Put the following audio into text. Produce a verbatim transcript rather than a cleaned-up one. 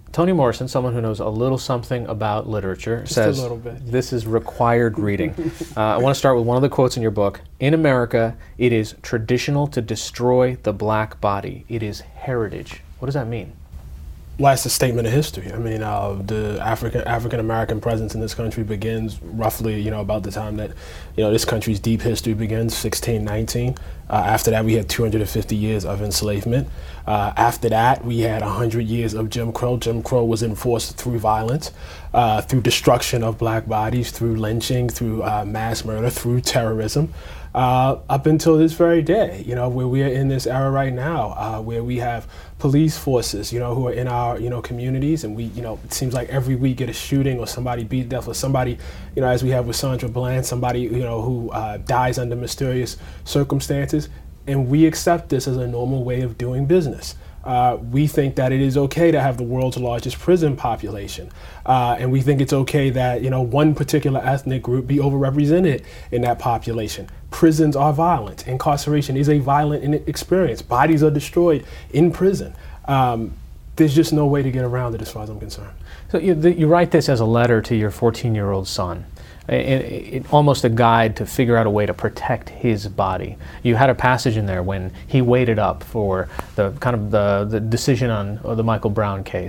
Toni Morrison, someone who knows a little something about literature, Just says a little bit. this is required reading. uh, I want to start with one of the quotes in your book. In America, it is traditional to destroy the black body. It is heritage. What does that mean? Well, it's a statement of history. I mean, uh, the African African American presence in this country begins roughly, you know, about the time that, you know, this country's deep history begins, sixteen nineteen. Uh, after that, we had two hundred fifty years of enslavement. Uh, after that, we had one hundred years of Jim Crow. Jim Crow was enforced through violence, uh, through destruction of black bodies, through lynching, through uh, mass murder, through terrorism. Uh, up until this very day, you know, where we are in this era right now, uh, where we have police forces, you know, who are in our, you know, communities, and we, you know, it seems like every week get a shooting or somebody beat to death or somebody, you know, as we have with Sandra Bland, somebody, you know, who uh, dies under mysterious circumstances, and we accept this as a normal way of doing business. Uh, we think that it is okay to have the world's largest prison population, uh, and we think it's okay that, you know, one particular ethnic group be overrepresented in that population. Prisons are violent. Incarceration is a violent experience. Bodies are destroyed in prison. Um, there's just no way to get around it as far as I'm concerned. So you, the, you write this as a letter to your fourteen-year-old son. It, it, almost a guide to figure out a way to protect his body. You had a passage in there when he waited up for the kind of the, the decision on the Michael Brown case.